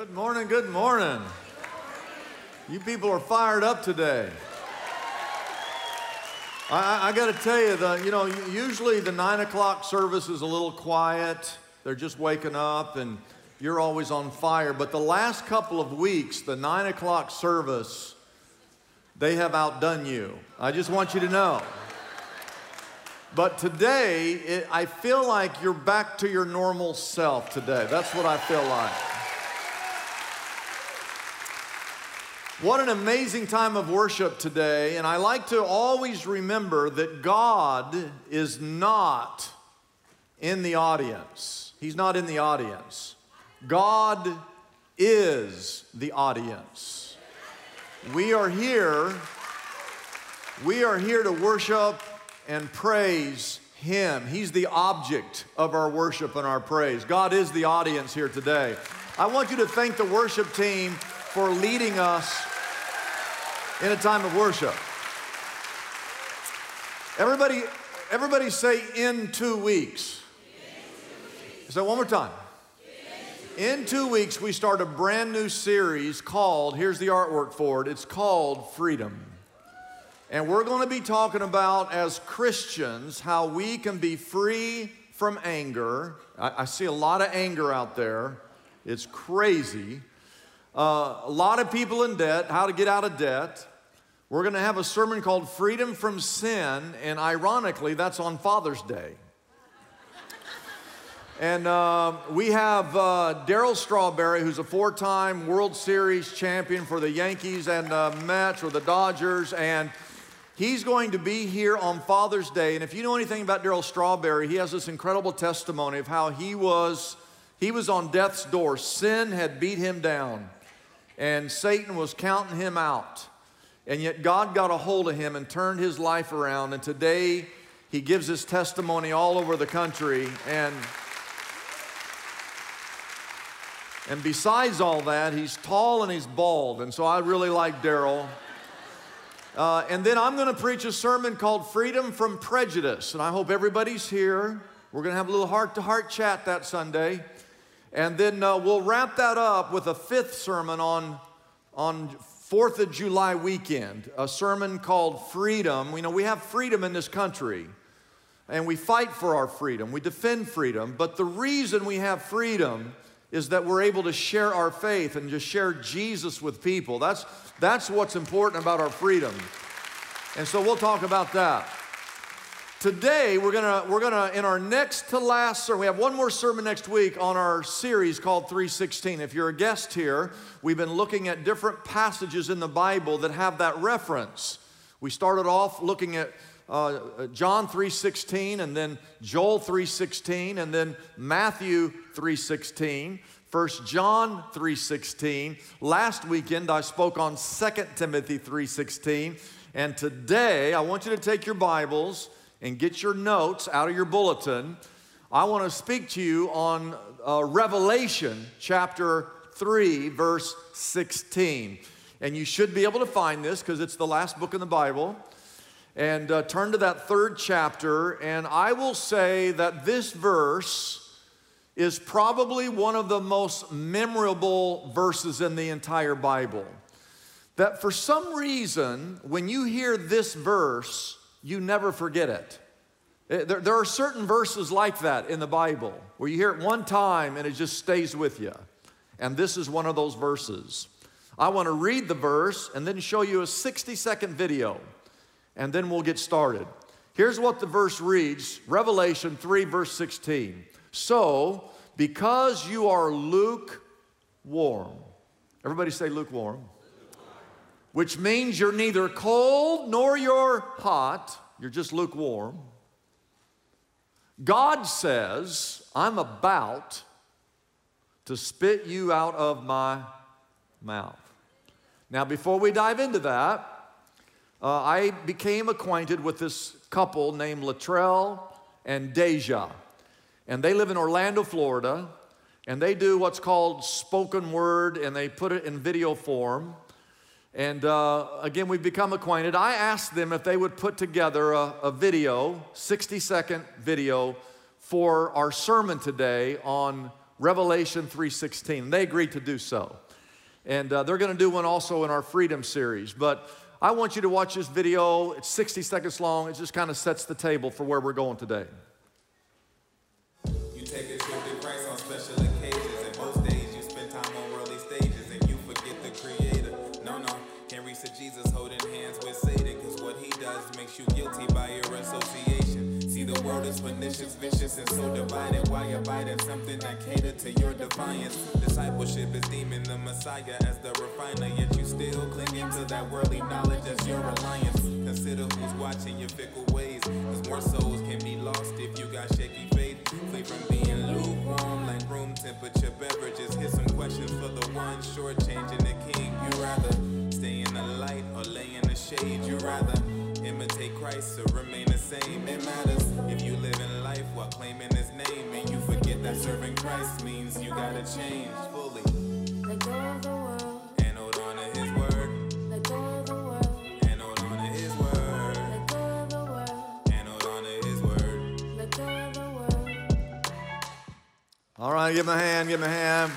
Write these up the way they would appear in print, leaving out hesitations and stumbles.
Good morning, good morning. You people are fired up today. I got to tell you, usually the 9 o'clock service is a little quiet. They're just waking up and you're always on fire. But the last couple of weeks, the 9 o'clock service, they have outdone you. I just want you to know. But today, I feel like you're back to your normal self today. That's what I feel like. What an amazing time of worship today. And I like to always remember that God is not in the audience. He's not in the audience. God is the audience. We are here to worship and praise Him. He's the object of our worship and our praise. God is the audience here today. I want you to thank the worship team for leading us in a time of worship. Everybody say, in 2 weeks. Say one more time. In 2 weeks, we start a brand new series called, here's the artwork for it, it's called Freedom. And we're going to be talking about, as Christians, how we can be free from anger. I see a lot of anger out there. It's crazy. A lot of people in debt, how to get out of debt. We're going to have a sermon called Freedom from Sin, and ironically, that's on Father's Day. And we have Darryl Strawberry, who's a 4-time World Series champion for the Yankees and Mets or the Dodgers, and he's going to be here on Father's Day. And if you know anything about Darryl Strawberry, he has this incredible testimony of how he was on death's door. Sin had beat him down, and Satan was counting him out. And yet God got a hold of him and turned his life around. And today he gives his testimony all over the country. And besides all that, he's tall and he's bald. And so I really like Darryl. And then I'm going to preach a sermon called Freedom from Prejudice. And I hope everybody's here. We're going to have a little heart-to-heart chat that Sunday. And then we'll wrap that up with a 5th sermon on 4th of July weekend, a sermon called Freedom. We have freedom in this country, and we fight for our freedom. We defend freedom, but the reason we have freedom is that we're able to share our faith and just share Jesus with people. That's what's important about our freedom. And so we'll talk about that. Today, we're gonna in our next to last sermon, we have one more sermon next week on our series called 3:16. If you're a guest here, we've been looking at different passages in the Bible that have that reference. We started off looking at John 3:16, and then Joel 3:16, and then Matthew 3:16, 1 John 3:16. Last weekend, I spoke on 2 Timothy 3:16, and today, I want you to take your Bibles and get your notes out of your bulletin. I want to speak to you on Revelation chapter 3, verse 16. And you should be able to find this because it's the last book in the Bible. And turn to that 3rd chapter, and I will say that this verse is probably one of the most memorable verses in the entire Bible. That for some reason, when you hear this verse, you never forget it. There are certain verses like that in the Bible where you hear it one time and it just stays with you. And this is one of those verses. I want to read the verse and then show you a 60-second video, and then we'll get started. Here's what the verse reads, Revelation 3, verse 16. So, because you are lukewarm. Everybody say lukewarm. Which means you're neither cold nor you're hot. You're just lukewarm. God says, I'm about to spit you out of my mouth. Now, before we dive into that, I became acquainted with this couple named Latrell and Deja. And they live in Orlando, Florida. And they do what's called spoken word, and they put it in video form. And again, we've become acquainted. I asked them if they would put together a video, 60-second video, for our sermon today on Revelation 3:16. They agreed to do so. And they're going to do one also in our Freedom series. But I want you to watch this video. It's 60 seconds long. It just kind of sets the table for where we're going today. You take a trip to Christ on special occasions, and most days you spend time on worldly stages, and you forget the Creator. No, can't reach to Jesus holding hands with Satan, because what he does makes you guilty by your association. See, the world is pernicious, vicious, and so divided. Why abide in something that cater to your defiance? Discipleship is deeming the Messiah as the refiner, yet you still clinging to that worldly knowledge as your reliance. Consider who's watching your fickle ways, because more souls can be lost if you got shaky faith. Flee from being lukewarm like room temperature beverages. Here's some questions for the one shortchanging the king. You rather stay in the light or lay in the shade? You rather imitate Christ or remain the same? It matters if you live in life while claiming his name, and you forget that serving Christ means you gotta change fully. Let go of the world. And hold on to his word. Let go of the world. And hold on to his word. Let go of the world. And hold on to his word. Let go of the world. All right, give him a hand, give him a hand.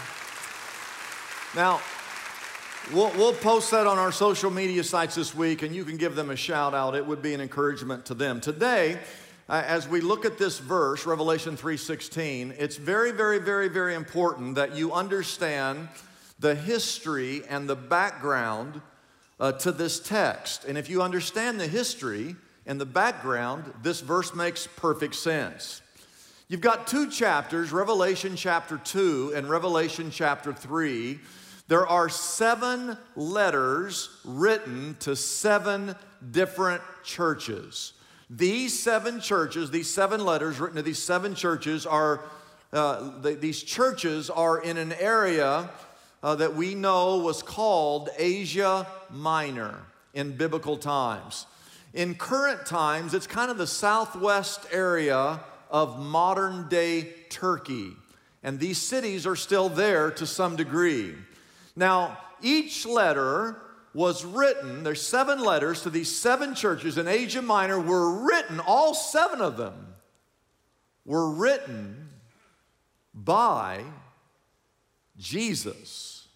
Now, we'll post that on our social media sites this week, and you can give them a shout out. It would be an encouragement to them. Today, as we look at this verse, Revelation 3:16, it's very, very, very, very important that you understand the history and the background to this text. And if you understand the history and the background, this verse makes perfect sense. You've got two chapters, Revelation chapter 2 and Revelation chapter 3. There are 7 letters written to 7 different churches. These 7 churches, these 7 letters written to these 7 churches are, these churches are in an area that we know was called Asia Minor in biblical times. In current times, it's kind of the southwest area of modern day Turkey. And these cities are still there to some degree. Now, each letter was written, there's 7 letters to these 7 churches in Asia Minor were written, all 7 of them were written by Jesus.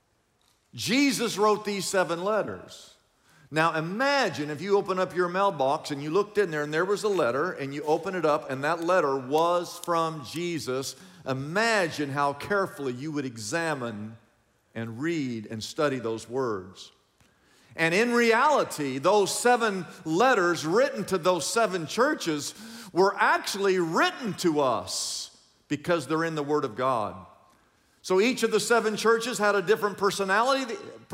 Jesus wrote these 7 letters. Now imagine if you open up your mailbox and you looked in there and there was a letter and you open it up and that letter was from Jesus. Imagine how carefully you would examine and read and study those words. And in reality, those 7 letters written to those 7 churches were actually written to us because they're in the Word of God. So each of the 7 churches had a different personality.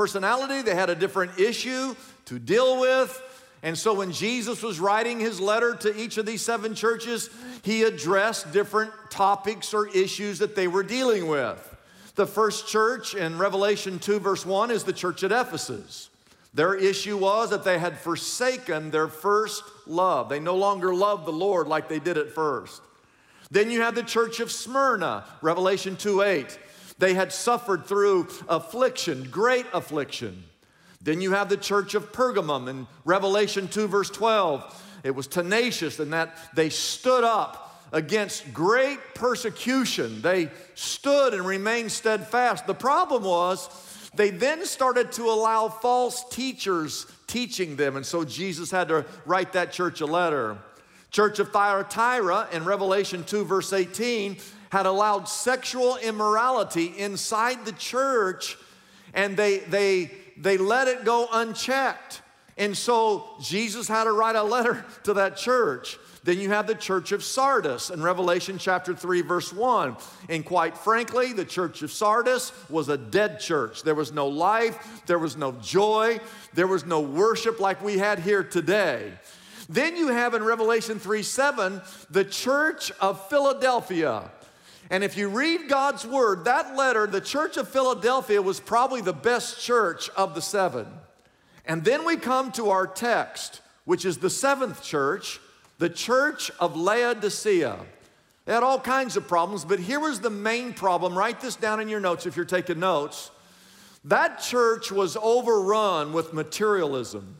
They had a different issue to deal with. And so when Jesus was writing his letter to each of these 7 churches, he addressed different topics or issues that they were dealing with. The first church in Revelation 2 verse 1 is the church at Ephesus. Their issue was that they had forsaken their first love. They no longer loved the Lord like they did at first. Then you have the church of Smyrna, Revelation 2:8. They had suffered through affliction, great affliction. Then you have the church of Pergamum in Revelation 2 verse 12. It was tenacious in that they stood up against great persecution. They stood and remained steadfast. The problem was they then started to allow false teachers teaching them, and so Jesus had to write that church a letter. Church of Thyatira in Revelation 2 verse 18 had allowed sexual immorality inside the church, and they let it go unchecked. And so Jesus had to write a letter to that church. Then you have the church of Sardis in Revelation chapter 3 verse 1. And quite frankly, the church of Sardis was a dead church. There was no life, there was no joy, there was no worship like we had here today. Then you have in Revelation 3:7 the church of Philadelphia. And if you read God's word, that letter, the church of Philadelphia was probably the best church of the 7. And then we come to our text, which is the 7th church, the church of Laodicea. They had all kinds of problems, but here was the main problem. Write this down in your notes if you're taking notes. That church was overrun with materialism.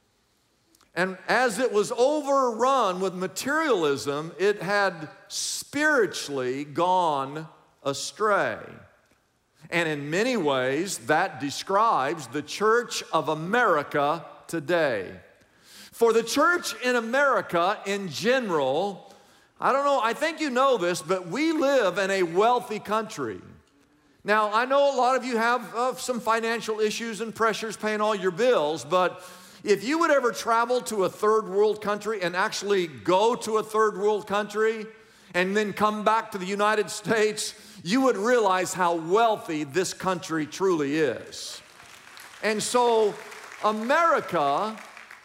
And as it was overrun with materialism, it had spiritually gone astray. And in many ways, that describes the church of America today. For the church in America in general, I don't know, I think you know this, but we live in a wealthy country. Now, I know a lot of you have some financial issues and pressures paying all your bills, but if you would ever travel to a third world country and actually go to a third world country and then come back to the United States, you would realize how wealthy this country truly is. And so America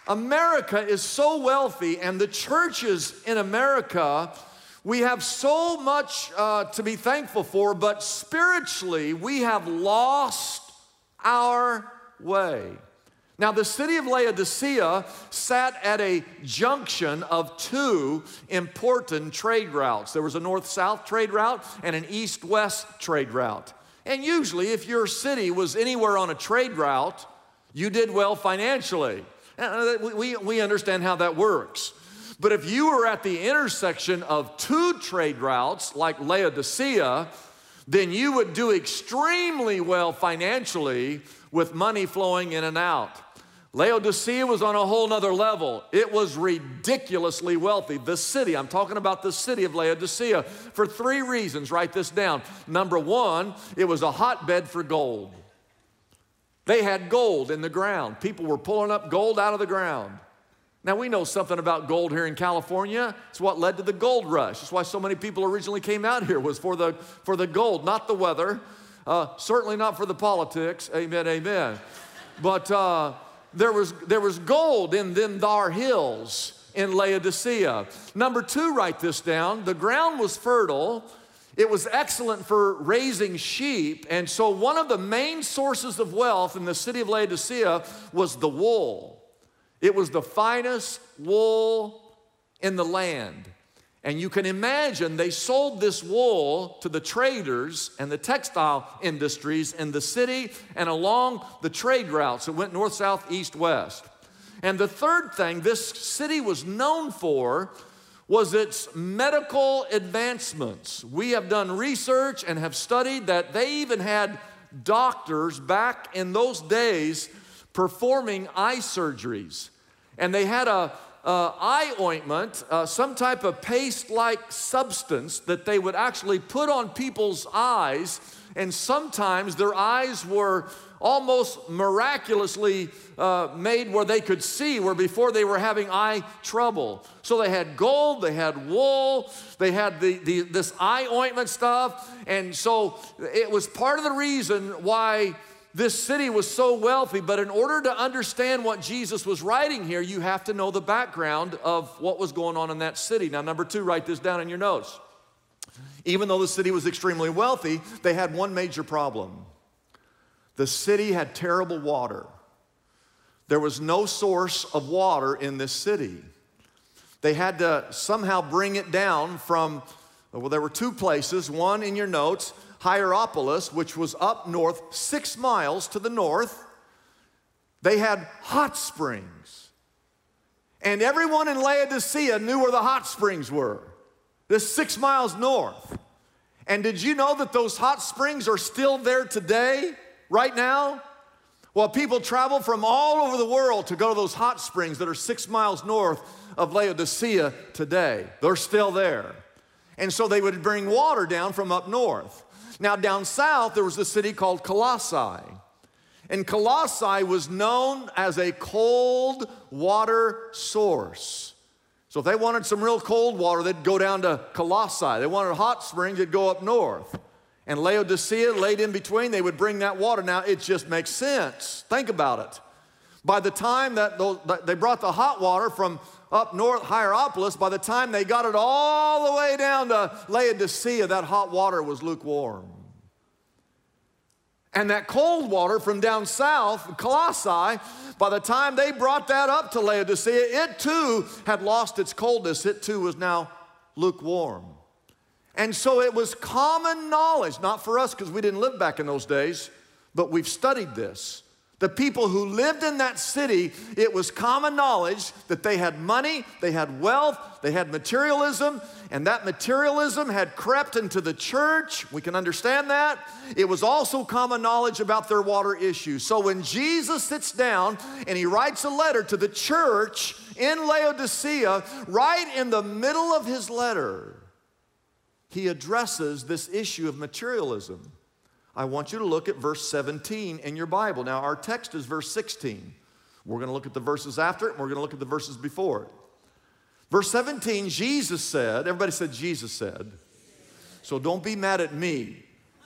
is so wealthy, and the churches in America, we have so much to be thankful for, but spiritually we have lost our way. Now, the city of Laodicea sat at a junction of two important trade routes. There was a north-south trade route and an east-west trade route. And usually, if your city was anywhere on a trade route, you did well financially. We understand how that works. But if you were at the intersection of two trade routes, like Laodicea, then you would do extremely well financially with money flowing in and out. Laodicea was on a whole nother level. It was ridiculously wealthy. The city, I'm talking about the city of Laodicea, for three reasons. Write this down. Number one, it was a hotbed for gold. They had gold in the ground. People were pulling up gold out of the ground. Now, we know something about gold here in California. It's what led to the gold rush. That's why so many people originally came out here, was for the gold, not the weather. Certainly not for the politics. Amen, amen. But there was gold in them thar hills in Laodicea. Number two, write this down. The ground was fertile. It was excellent for raising sheep. And so one of the main sources of wealth in the city of Laodicea was the wool. It was the finest wool in the land. And you can imagine they sold this wool to the traders and the textile industries in the city and along the trade routes. It went north, south, east, west. And the third thing this city was known for was its medical advancements. We have done research and have studied that they even had doctors back in those days performing eye surgeries. And they had a eye ointment, some type of paste-like substance that they would actually put on people's eyes, and sometimes their eyes were almost miraculously made where they could see, where before they were having eye trouble. So they had gold, they had wool, they had this eye ointment stuff, and so it was part of the reason why this city was so wealthy. But in order to understand what Jesus was writing here, you have to know the background of what was going on in that city. Now, number two, write this down in your notes. Even though the city was extremely wealthy, they had one major problem. The city had terrible water. There was no source of water in this city. They had to somehow bring it down from, well, there were two places, one in your notes, Hierapolis, which was up north, 6 miles to the north. They had hot springs. And everyone in Laodicea knew where the hot springs were. This 6 miles north. And did you know that those hot springs are still there today, right now? Well, people travel from all over the world to go to those hot springs that are 6 miles north of Laodicea today. They're still there. And so they would bring water down from up north. Now, down south, there was a city called Colossae. And Colossae was known as a cold water source. So if they wanted some real cold water, they'd go down to Colossae. They wanted hot springs, they'd go up north. And Laodicea, laid in between, they would bring that water. Now, it just makes sense. Think about it. By the time that they brought the hot water from up north, Hierapolis, by the time they got it all the way down to Laodicea, that hot water was lukewarm. And that cold water from down south, Colossae, by the time they brought that up to Laodicea, it too had lost its coldness. It too was now lukewarm. And so it was common knowledge, not for us because we didn't live back in those days, but we've studied this, The people who lived in that city, it was common knowledge that they had money, they had wealth, they had materialism, and that materialism had crept into the church. We can understand that. It was also common knowledge about their water issues. So when Jesus sits down and he writes a letter to the church in Laodicea, right in the middle of his letter, he addresses this issue of materialism. I want you to look at verse 17 in your Bible. Now, our text is verse 16. We're going to look at the verses after it, and we're going to look at the verses before it. Verse 17, Jesus said, everybody said Jesus said. So don't be mad at me.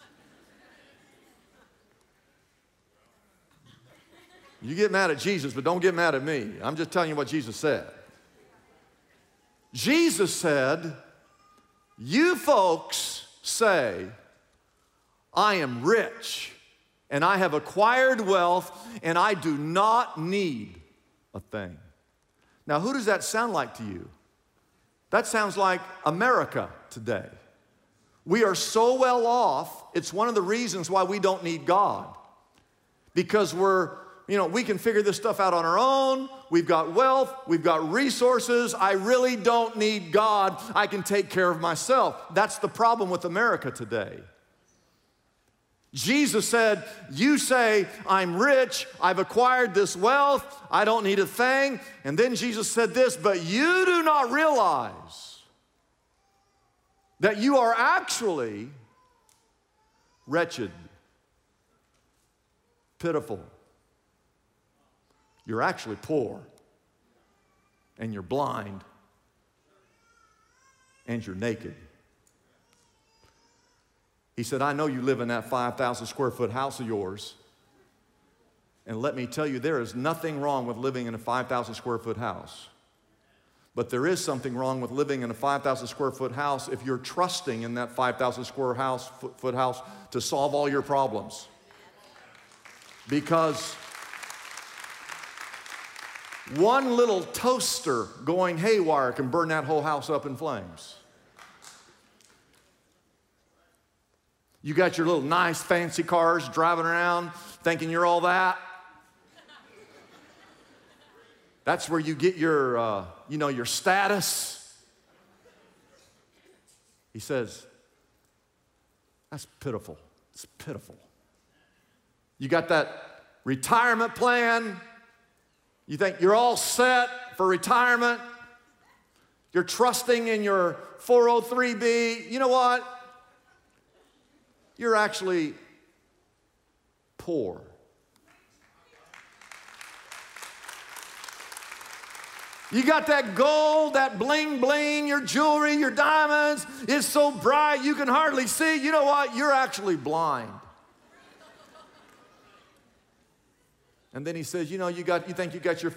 You get mad at Jesus, but don't get mad at me. I'm just telling you what Jesus said. Jesus said, you folks say, I am rich, and I have acquired wealth, and I do not need a thing. Now, who does that sound like to you? That sounds like America today. We are so well off, it's one of the reasons why we don't need God. Because we can figure this stuff out on our own. We've got wealth, we've got resources. I really don't need God. I can take care of myself. That's the problem with America today. Jesus said, you say, I'm rich, I've acquired this wealth, I don't need a thing. And then Jesus said this, but you do not realize that you are actually wretched, pitiful. You're actually poor, and you're blind, and you're naked. He said, I know you live in that 5,000 square foot house of yours. And let me tell you, there is nothing wrong with living in a 5,000 square foot house. But there is something wrong with living in a 5,000 square foot house if you're trusting in that 5,000 square foot house to solve all your problems. Because one little toaster going haywire can burn that whole house up in flames. You got your little nice fancy cars driving around thinking you're all that. That's where you get your, your status. He says, that's pitiful. It's pitiful. You got that retirement plan. You think you're all set for retirement. You're trusting in your 403B. You know what? You're actually poor. You got that gold, that bling bling, your jewelry, your diamonds is so bright you can hardly see. You know what? You're actually blind. And then he says, you think you got your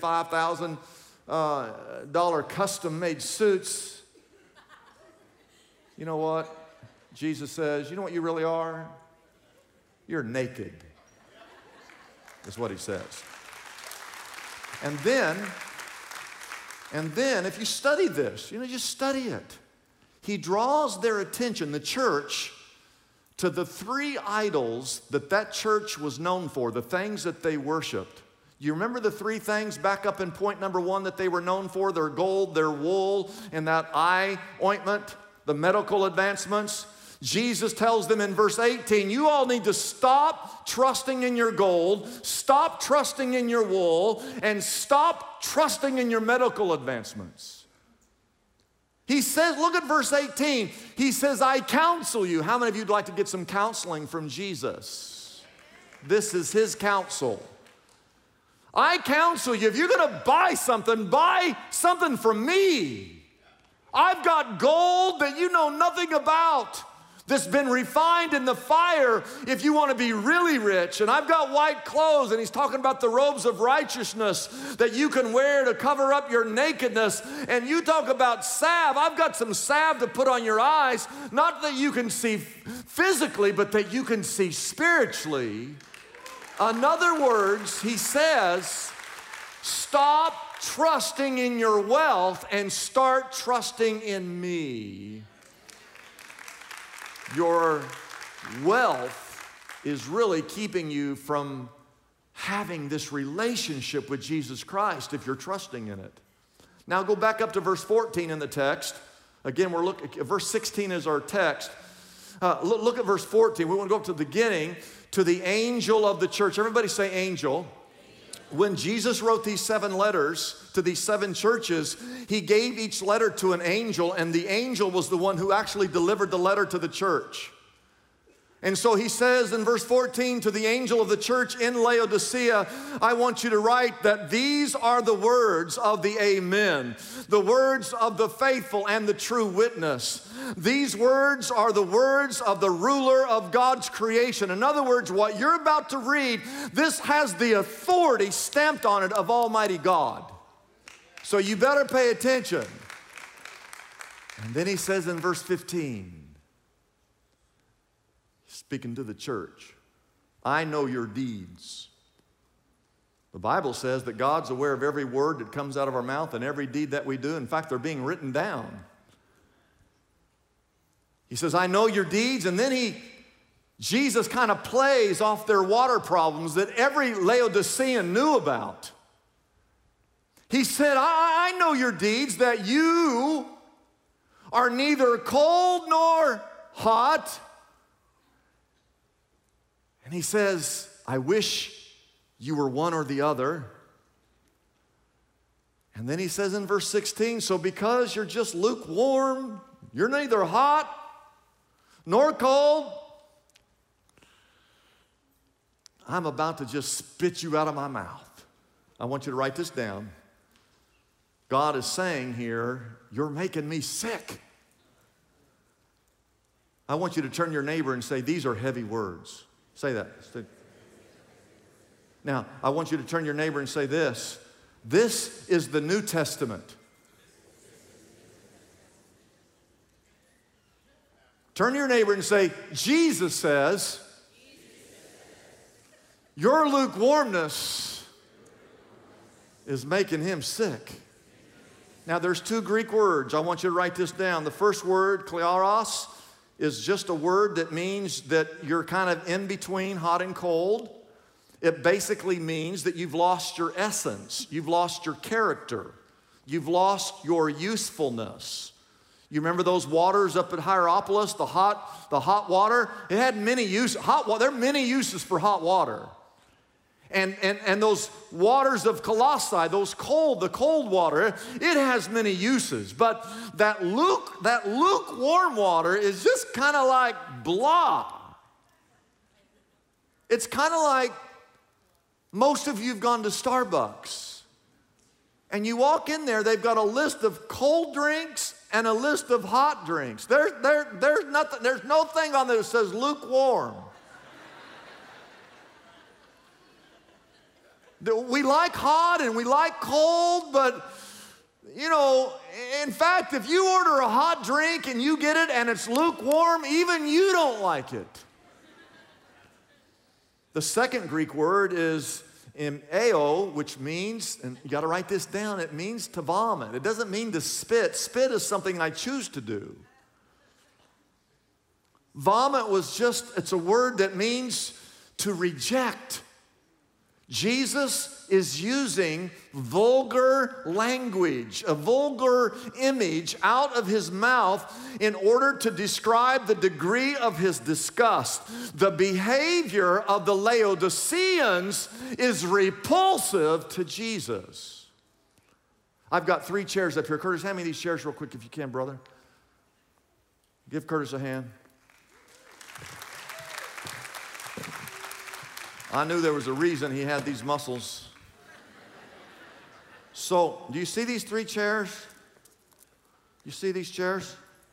$5,000 custom-made suits. You know what? Jesus says, you know what you really are? You're naked, is what he says. And then if you study this, just study it. He draws their attention, the church, to the three idols that church was known for, the things that they worshiped. You remember the three things back up in point number 1 that they were known for? Their gold, their wool, and that eye ointment, the medical advancements. Jesus tells them in verse 18, you all need to stop trusting in your gold, stop trusting in your wool, and stop trusting in your medical advancements. He says, look at verse 18. He says, I counsel you. How many of you would like to get some counseling from Jesus? This is his counsel. I counsel you, if you're going to buy something from me. I've got gold that you know nothing about, that's been refined in the fire if you want to be really rich. And I've got white clothes, and he's talking about the robes of righteousness that you can wear to cover up your nakedness. And you talk about salve. I've got some salve to put on your eyes, not that you can see physically, but that you can see spiritually. In other words, he says, stop trusting in your wealth and start trusting in me. Your wealth is really keeping you from having this relationship with Jesus Christ if you're trusting in it. Now go back up to verse 14 in the text. Again, we're looking, verse 16 is our text. Look at verse 14. We want to go up to the beginning, to the angel of the church. Everybody say angel. When Jesus wrote these 7 letters to these 7 churches, he gave each letter to an angel, and the angel was the one who actually delivered the letter to the church. And so he says in verse 14, to the angel of the church in Laodicea, I want you to write that these are the words of the Amen, the words of the faithful and the true witness. These words are the words of the ruler of God's creation. In other words, what you're about to read, this has the authority stamped on it of Almighty God. So you better pay attention. And then he says in verse 15, speaking to the church, I know your deeds. The Bible says that God's aware of every word that comes out of our mouth and every deed that we do. In fact, they're being written down. He says, I know your deeds, and then Jesus kind of plays off their water problems that every Laodicean knew about. He said, I know your deeds, that you are neither cold nor hot. And he says, I wish you were one or the other. And then he says in verse 16, so because you're just lukewarm, you're neither hot nor cold, I'm about to just spit you out of my mouth. I want you to write this down. God is saying here, you're making me sick. I want you to turn to your neighbor and say, these are heavy words. Say that. Now, I want you to turn to your neighbor and say this. This is the New Testament. Turn to your neighbor and say, Jesus says, your lukewarmness is making him sick. Now, there's 2 Greek words. I want you to write this down. The first word, kleros, is just a word that means that you're kind of in between hot and cold. It basically means that you've lost your essence. You've lost your character. You've lost your usefulness. You remember those waters up at Hierapolis, the hot water? It had many uses. There are many uses for hot water. And those waters of Colossae, the cold water, it has many uses. But that lukewarm water is just kind of like blah. It's kind of like most of you have gone to Starbucks. And you walk in there, they've got a list of cold drinks and a list of hot drinks. There's no thing on there that says lukewarm. We like hot and we like cold, but, you know, in fact, if you order a hot drink and you get it and it's lukewarm, even you don't like it. The second Greek word is emeo, which means, and you got to write this down, it means to vomit. It doesn't mean to spit. Spit is something I choose to do. Vomit it's a word that means to reject. Jesus is using vulgar language, a vulgar image out of his mouth in order to describe the degree of his disgust. The behavior of the Laodiceans is repulsive to Jesus. I've got 3 chairs up here. Curtis, hand me these chairs real quick if you can, brother. Give Curtis a hand. I knew there was a reason he had these muscles. So, do you see these 3 chairs? You see these chairs?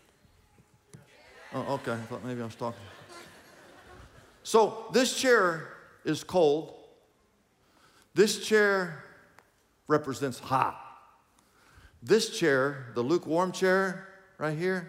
Oh, okay. I thought maybe I was talking. So, this chair is cold. This chair represents hot. This chair, the lukewarm chair right here,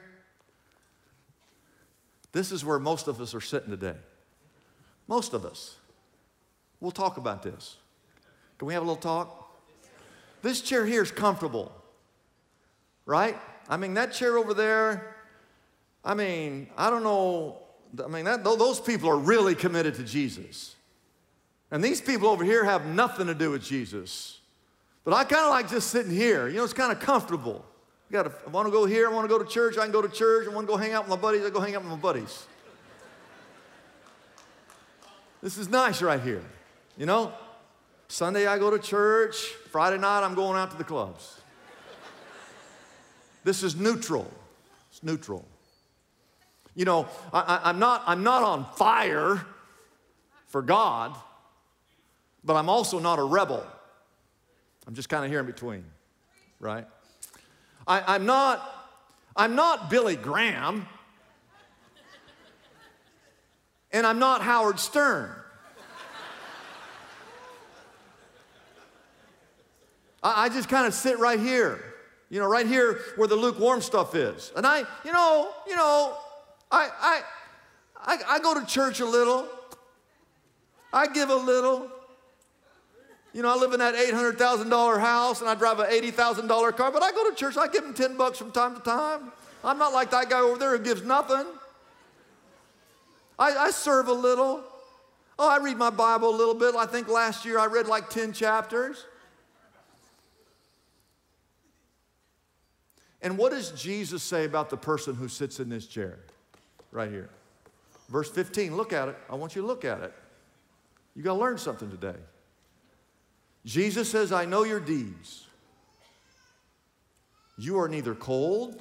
this is where most of us are sitting today. Most of us. We'll talk about this. Can we have a little talk? This chair here is comfortable, right? I mean, that chair over there, I mean, I don't know. I mean, those people are really committed to Jesus. And these people over here have nothing to do with Jesus. But I kind of like just sitting here. You know, it's kind of comfortable. I want to go here, I want to go to church, I can go to church. I want to go hang out with my buddies, I go hang out with my buddies. This is nice right here, you know? Sunday I go to church, Friday night I'm going out to the clubs. This is neutral. It's neutral. You know, I'm not on fire for God, but I'm also not a rebel. I'm just kind of here in between, right? I'm not Billy Graham, and I'm not Howard Stern. I just kind of sit right here, you know, right here where the lukewarm stuff is. And I go to church a little. I give a little. You know, I live in that $800,000 house and I drive an $80,000 car, but I go to church, I give them $10 from time to time. I'm not like that guy over there who gives nothing. I serve a little. Oh, I read my Bible a little bit. I think last year I read like 10 chapters. And what does Jesus say about the person who sits in this chair? Right here. Verse 15, look at it. I want you to look at it. You got to learn something today. Jesus says, I know your deeds. You are neither cold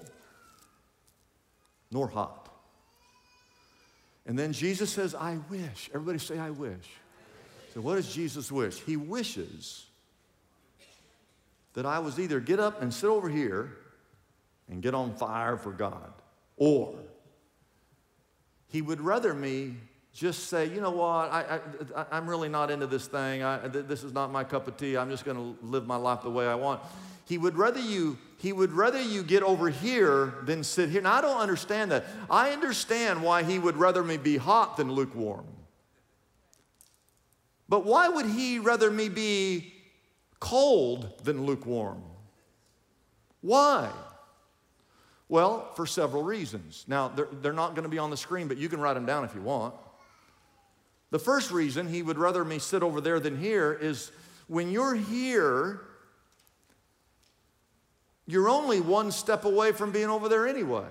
nor hot. And then Jesus says, I wish. Everybody say, I wish. So what does Jesus wish? He wishes that I was either get up and sit over here and get on fire for God, or he would rather me just say, you know what, I'm really not into this thing. This is not my cup of tea. I'm just going to live my life the way I want. He would rather you get over here than sit here. Now, I don't understand that. I understand why he would rather me be hot than lukewarm. But why would he rather me be cold than lukewarm? Why? Well, for several reasons. Now, they're not going to be on the screen, but you can write them down if you want. The first reason he would rather me sit over there than here is when you're here, you're only one step away from being over there anyway.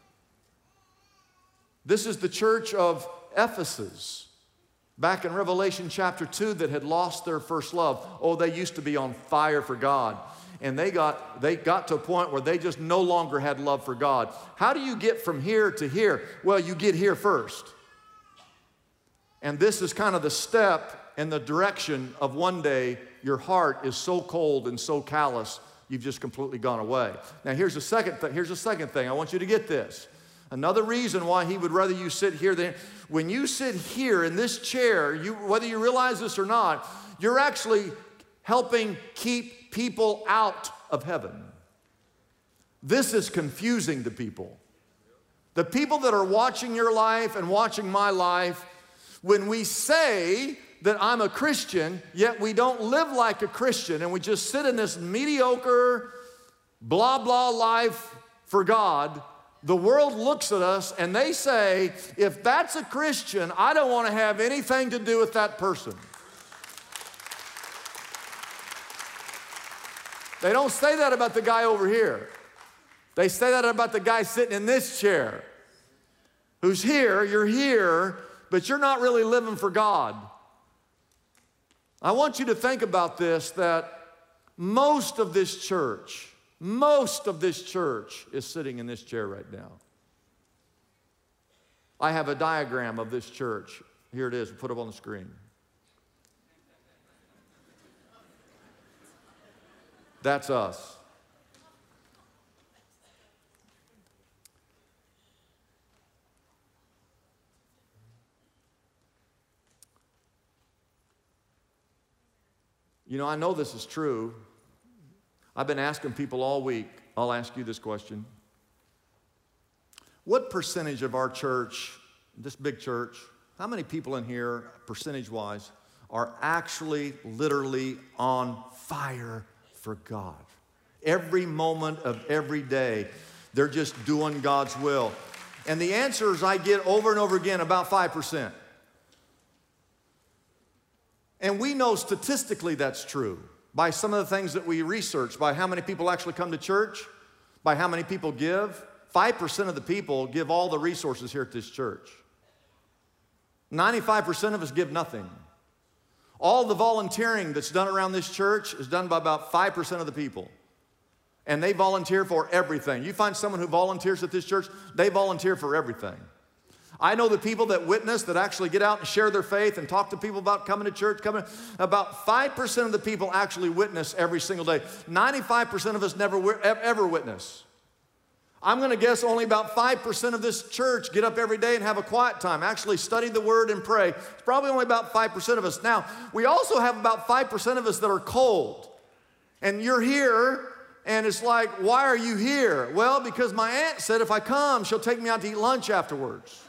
This is the church of Ephesus, back in Revelation chapter 2, that had lost their first love. Oh, they used to be on fire for God. And they got to a point where they just no longer had love for God. How do you get from here to here? Well, you get here first. And this is kind of the step in the direction of one day your heart is so cold and so callous, you've just completely gone away. Now, here's the second thing. I want you to get this. Another reason why he would rather you sit here than when you sit here in this chair, whether you realize this or not, you're actually helping keep people out of heaven. This is confusing to people. The people that are watching your life and watching my life, when we say that I'm a Christian, yet we don't live like a Christian, and we just sit in this mediocre, blah, blah life for God, the world looks at us and they say, if that's a Christian, I don't want to have anything to do with that person. They don't say that about the guy over here. They say that about the guy sitting in this chair, who's here, you're here, but you're not really living for God. I want you to think about this, that most of this church is sitting in this chair right now. I have a diagram of this church. Here it is, put it on the screen. That's us. You know, I know this is true. I've been asking people all week. I'll ask you this question. What percentage of our church, this big church, how many people in here, percentage-wise, are actually literally on fire for God? Every moment of every day, they're just doing God's will. And the answers I get over and over again, about 5%. And we know statistically that's true by some of the things that we research, by how many people actually come to church, by how many people give. 5% of the people give all the resources here at this church. 95% of us give nothing. All the volunteering that's done around this church is done by about 5% of the people. And they volunteer for everything. You find someone who volunteers at this church, they volunteer for everything. I know the people that witness, that actually get out and share their faith and talk to people about coming to church, about 5% of the people actually witness every single day. 95% of us never ever witness. I'm going to guess only about 5% of this church get up every day and have a quiet time, actually study the Word and pray. It's probably only about 5% of us. Now, we also have about 5% of us that are cold. And you're here, and it's like, why are you here? Well, because my aunt said if I come, she'll take me out to eat lunch afterwards.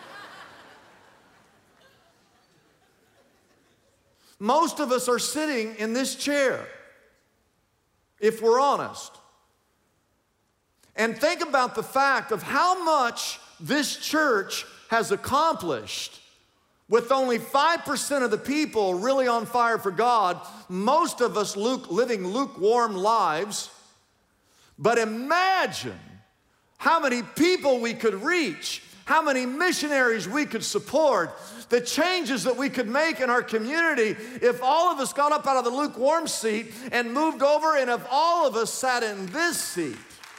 Most of us are sitting in this chair, if we're honest. And think about the fact of how much this church has accomplished with only 5% of the people really on fire for God, most of us living lukewarm lives. But imagine how many people we could reach, how many missionaries we could support, the changes that we could make in our community if all of us got up out of the lukewarm seat and moved over, and if all of us sat in this seat.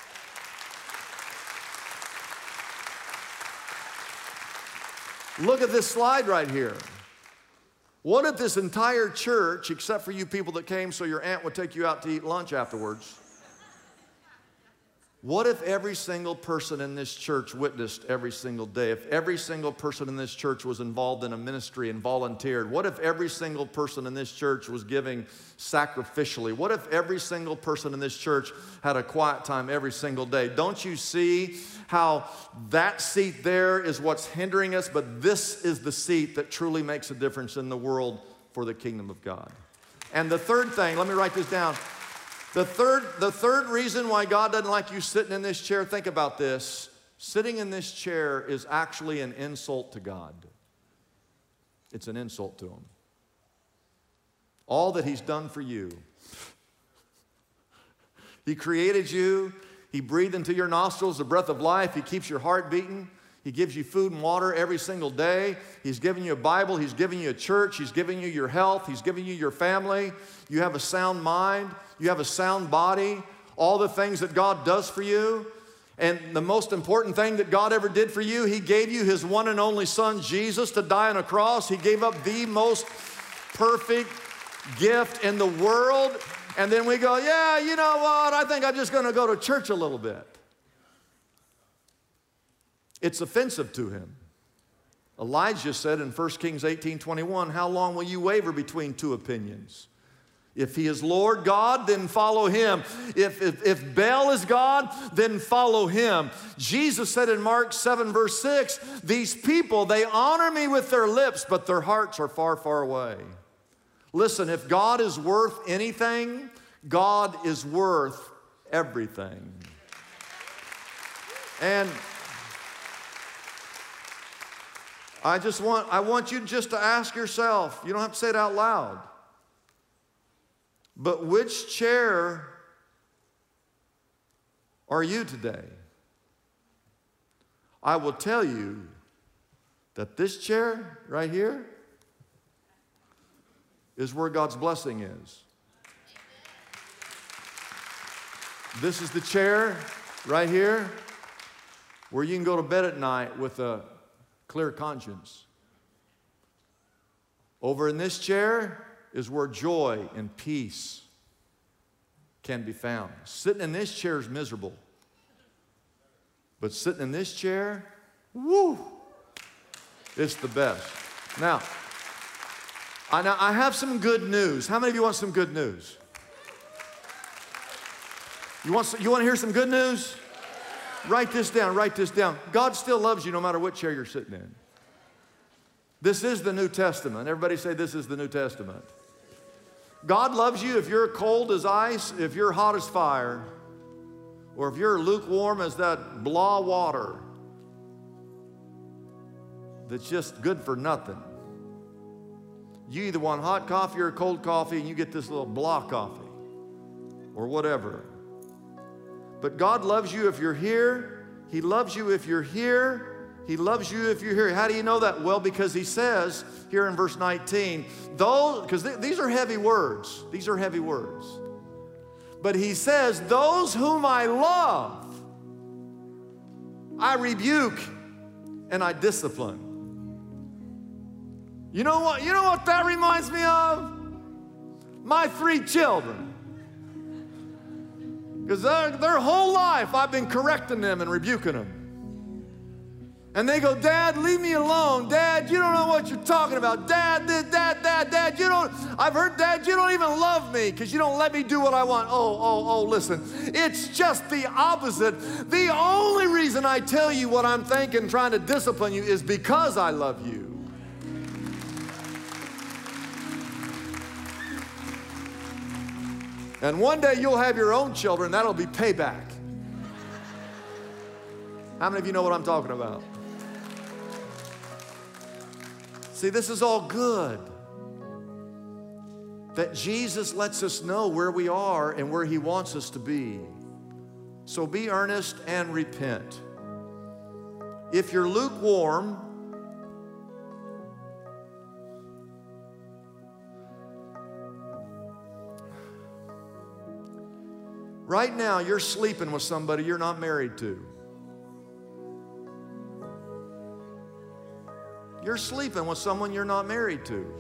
Look at this slide right here. What if this entire church, except for you people that came so your aunt would take you out to eat lunch afterwards, what if every single person in this church witnessed every single day? If every single person in this church was involved in a ministry and volunteered? What if every single person in this church was giving sacrificially? What if every single person in this church had a quiet time every single day? Don't you see how that seat there is what's hindering us? But this is the seat that truly makes a difference in the world for the kingdom of God. And the third thing, let me write this down. The third reason why God doesn't like you sitting in this chair, think about this. Sitting in this chair is actually an insult to God. It's an insult to Him. All that He's done for you. He created you. He breathed into your nostrils the breath of life. He keeps your heart beating. He gives you food and water every single day. He's given you a Bible. He's given you a church. He's given you your health. He's given you your family. You have a sound mind. You have a sound body. All the things that God does for you. And the most important thing that God ever did for you, He gave you His one and only Son, Jesus, to die on a cross. He gave up the most perfect gift in the world. And then we go, yeah, you know what? I think I'm just going to go to church a little bit. It's offensive to Him. Elijah said in 1 Kings 18:21, how long will you waver between two opinions? If He is Lord God, then follow Him. If Baal is God, then follow Him. Jesus said in Mark 7 verse 6, these people, they honor me with their lips, but their hearts are far, far away. Listen, if God is worth anything, God is worth everything. And I want you just to ask yourself, you don't have to say it out loud, but which chair are you today? I will tell you that this chair right here is where God's blessing is. This is the chair right here where you can go to bed at night with a clear conscience. Over in this chair is where joy and peace can be found. Sitting in this chair is miserable. But sitting in this chair, woo, it's the best. Now, I have some good news. How many of you want some good news? You want to hear some good news? Write this down, write this down. God still loves you no matter what chair you're sitting in. This is the New Testament. Everybody say this is the New Testament. God loves you if you're cold as ice, if you're hot as fire, or if you're lukewarm as that blah water that's just good for nothing. You either want hot coffee or cold coffee, and you get this little block coffee or whatever. But God loves you if you're here. He loves you if you're here. He loves you if you're here. How do you know that? Well, because he says here in verse 19, because these are heavy words. These are heavy words. But he says, those whom I love, I rebuke and I discipline. You know what that reminds me of? My 3 children. Because their whole life I've been correcting them and rebuking them. And they go, Dad, leave me alone. Dad, you don't know what you're talking about. Dad, this, Dad, you don't, I've heard, Dad, you don't even love me because you don't let me do what I want. Oh, listen. It's just the opposite. The only reason I tell you what I'm thinking, trying to discipline you, is because I love you. And one day you'll have your own children. That'll be payback. How many of you know what I'm talking about? See, this is all good. That Jesus lets us know where we are and where he wants us to be. So be earnest and repent. If you're lukewarm, right now you're sleeping with somebody you're not married to. You're sleeping with someone you're not married to.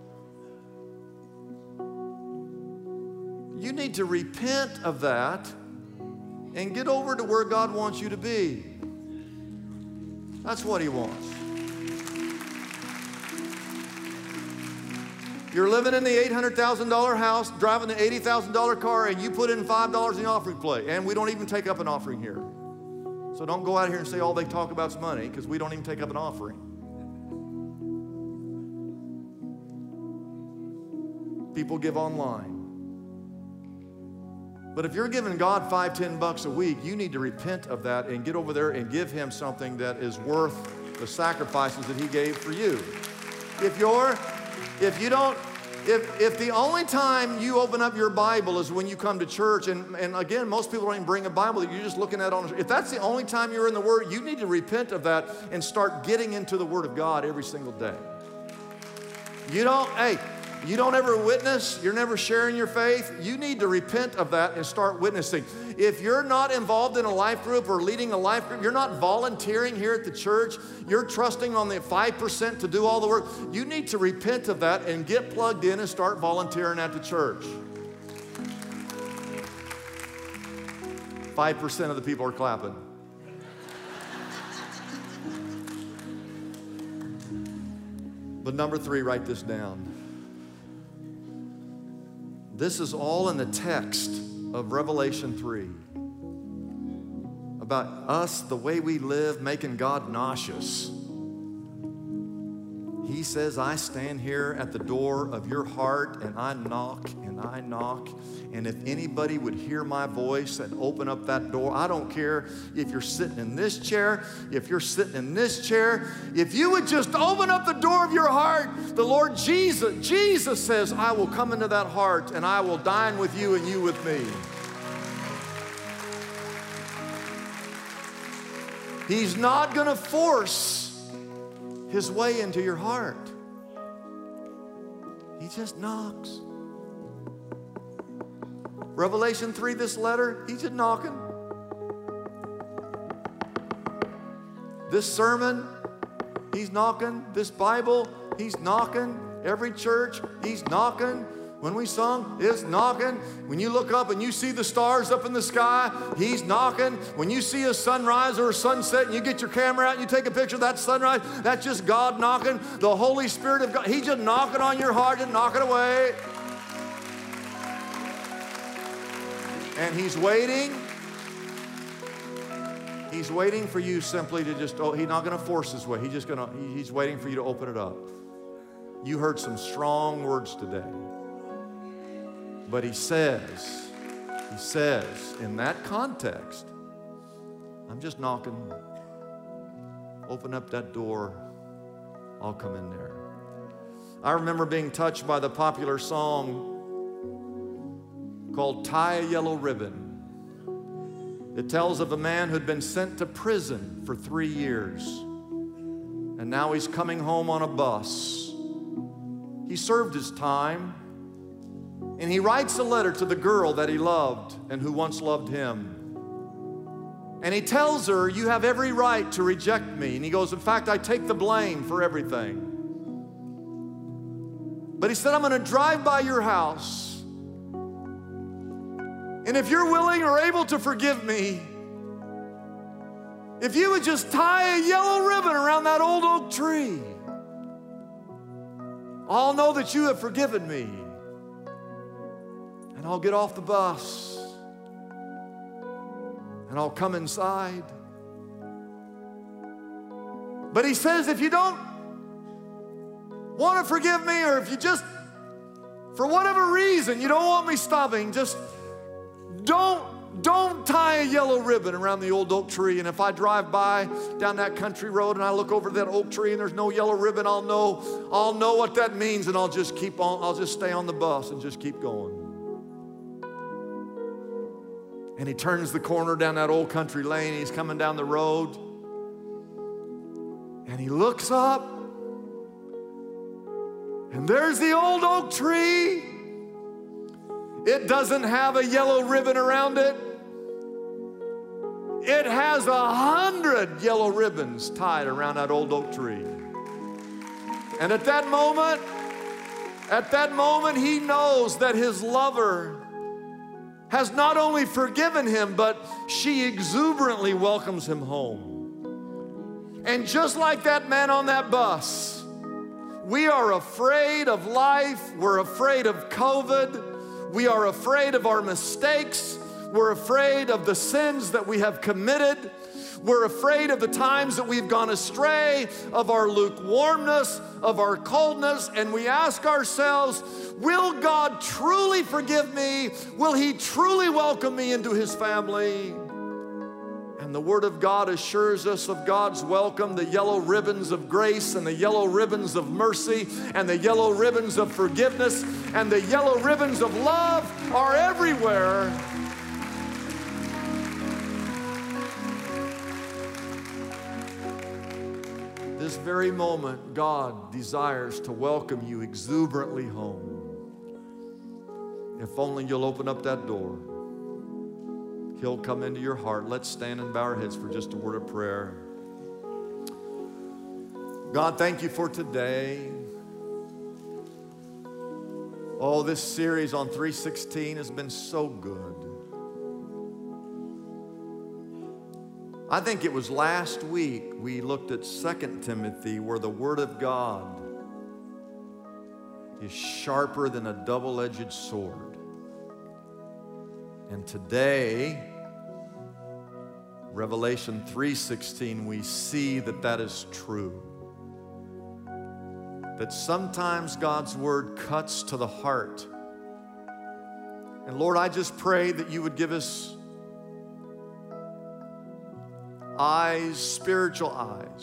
You need to repent of that and get over to where God wants you to be. That's what he wants. You're living in the $800,000 house, driving the $80,000 car, and you put in $5 in the offering plate. And we don't even take up an offering here. So don't go out here and say all they talk about is money, because we don't even take up an offering. People give online. But if you're giving God $5, $10 a week, you need to repent of that and get over there and give him something that is worth the sacrifices that he gave for you. If the only time you open up your Bible is when you come to church, and again, most people don't even bring a Bible, you're just looking at it if that's the only time you're in the Word, you need to repent of that and start getting into the Word of God every single day. You don't ever witness, you're never sharing your faith, you need to repent of that and start witnessing. If you're not involved in a life group or leading a life group, you're not volunteering here at the church, you're trusting on the 5% to do all the work, you need to repent of that and get plugged in and start volunteering at the church. 5% of the people are clapping. But number 3, write this down. This is all in the text of Revelation 3 about us, the way we live, making God nauseous. He says, I stand here at the door of your heart and I knock and I knock. And if anybody would hear my voice and open up that door, I don't care if you're sitting in this chair, if you're sitting in this chair, if you would just open up the door of your heart, the Lord Jesus says, I will come into that heart and I will dine with you and you with me. He's not going to force his way into your heart. He just knocks. Revelation 3, this letter, he's just knocking. This sermon, he's knocking. This Bible, he's knocking. Every church, he's knocking. When we sung, it's knocking. When you look up and you see the stars up in the sky, he's knocking. When you see a sunrise or a sunset and you get your camera out and you take a picture of that sunrise, that's just God knocking. The Holy Spirit of God, he's just knocking on your heart and knocking away. And he's waiting. He's waiting for you simply to just, he's not going to force his way. He's waiting for you to open it up. You heard some strong words today. But he says in that context, I'm just knocking. Open up that door. I'll come in there. I remember being touched by the popular song called Tie a Yellow Ribbon. It tells of a man who'd been sent to prison for 3 years, and now he's coming home on a bus. He served his time, and he writes a letter to the girl that he loved and who once loved him. And he tells her, you have every right to reject me. And he goes, in fact, I take the blame for everything. But he said, I'm going to drive by your house. And if you're willing or able to forgive me, if you would just tie a yellow ribbon around that old oak tree, I'll know that you have forgiven me. And I'll get off the bus. And I'll come inside. But he says, if you don't want to forgive me, or if you just, for whatever reason, you don't want me stopping, just don't tie a yellow ribbon around the old oak tree. And if I drive by down that country road and I look over that oak tree and there's no yellow ribbon, I'll know what that means, and I'll just stay on the bus and just keep going. And he turns the corner down that old country lane. He's coming down the road. And he looks up. And there's the old oak tree. It doesn't have a yellow ribbon around it. It has 100 yellow ribbons tied around that old oak tree. And at that moment, he knows that his lover has not only forgiven him, but she exuberantly welcomes him home. And just like that man on that bus, we are afraid of life. We're afraid of COVID. We are afraid of our mistakes. We're afraid of the sins that we have committed. We're afraid of the times that we've gone astray, of our lukewarmness, of our coldness, and we ask ourselves, will God truly forgive me? Will He truly welcome me into His family? And the Word of God assures us of God's welcome, the yellow ribbons of grace and the yellow ribbons of mercy and the yellow ribbons of forgiveness and the yellow ribbons of love are everywhere. This very moment, God desires to welcome you exuberantly home. If only you'll open up that door, He'll come into your heart. Let's stand and bow our heads for just a word of prayer. God, thank you for today. Oh, this series on 3:16 has been so good. I think it was last week we looked at 2 Timothy, where the Word of God is sharper than a double-edged sword. And today, Revelation 3:16, we see that that is true. That sometimes God's Word cuts to the heart. And Lord, I just pray that you would give us eyes, spiritual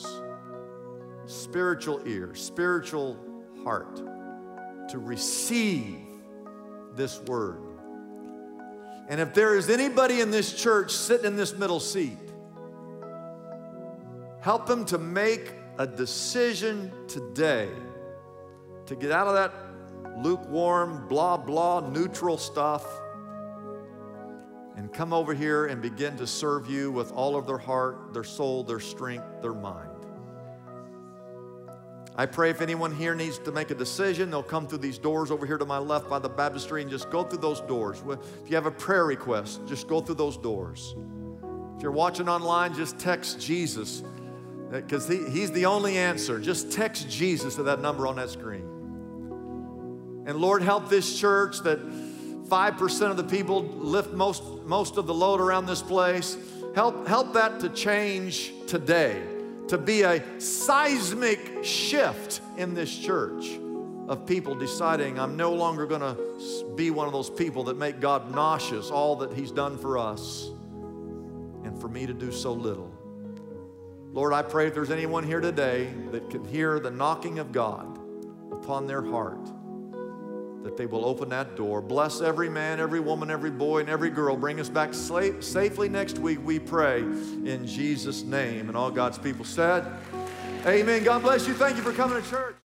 ears, spiritual heart to receive this word. And if there is anybody in this church sitting in this middle seat, help them to make a decision today to get out of that lukewarm, blah, blah, neutral stuff and come over here and begin to serve you with all of their heart, their soul, their strength, their mind. I pray if anyone here needs to make a decision, they'll come through these doors over here to my left by the baptistry and just go through those doors. If you have a prayer request, just go through those doors. If you're watching online, just text Jesus, because He's the only answer. Just text Jesus to that number on that screen. And Lord, help this church that 5% of the people lift most of the load around this place. Help that to change today, to be a seismic shift in this church of people deciding, I'm no longer going to be one of those people that make God nauseous, all that He's done for us, and for me to do so little. Lord, I pray if there's anyone here today that can hear the knocking of God, upon their heart, that they will open that door. Bless every man, every woman, every boy, and every girl. Bring us back safely next week, we pray, in Jesus' name. And all God's people said, amen. God bless you. Thank you for coming to church.